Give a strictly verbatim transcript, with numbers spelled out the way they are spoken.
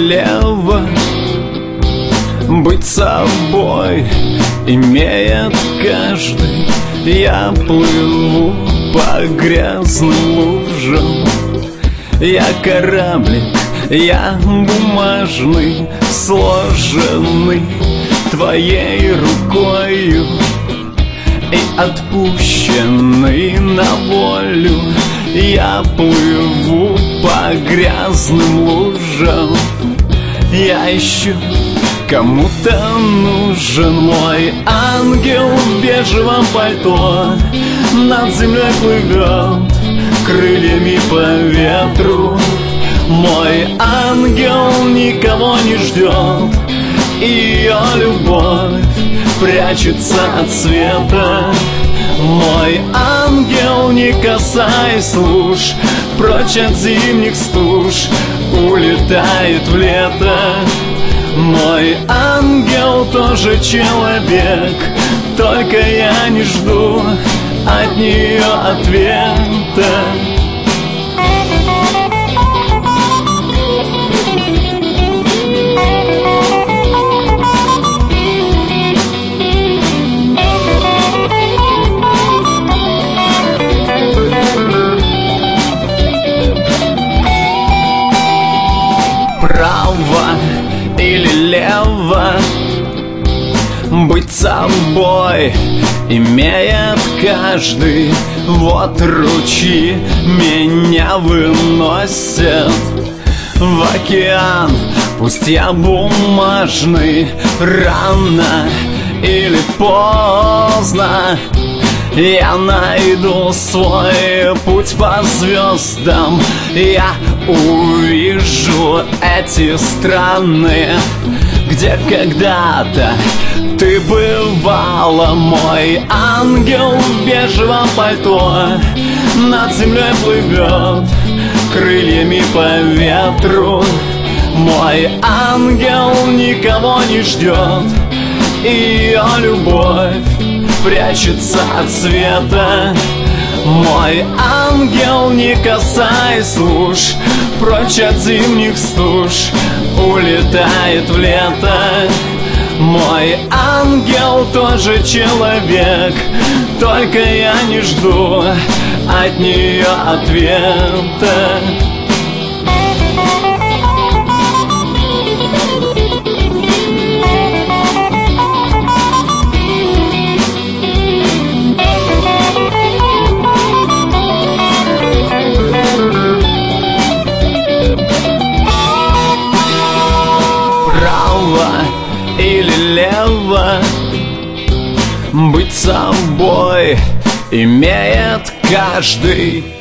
лево? Быть собой имеет каждый. Я плыву по грязным лужам. Я кораблик, я бумажный, сложенный твоей рукою и отпущенный на волю. Я плыву по грязным лужам. Я ищу, кому-то нужен мой ангел в бежевом пальто. Над землей плывет крыльями по ветру. Мой ангел никого не ждет. Ее любовь прячется от света. Мой ангел, не касаясь луж, прочь от зимних стуж, улетает в лето. Мой ангел тоже человек, только я не жду от нее ответа. Право или лево? Быть собой имеет каждый. Вот ручьи меня выносят в океан. Пусть я бумажный, рано или поздно я найду свой путь по звездам. Я увижу эти страны, где когда-то ты бывала. Мой ангел в бежевом пальто над землей плывет крыльями по ветру. Мой ангел никого не ждет. Ее любовь прячется от света. Мой ангел, не касаясь луж, прочь от зимних стуж, улетает в лето. Мой ангел тоже человек, только я не жду от нее ответа. Право или лево? Быть собой имеет каждый.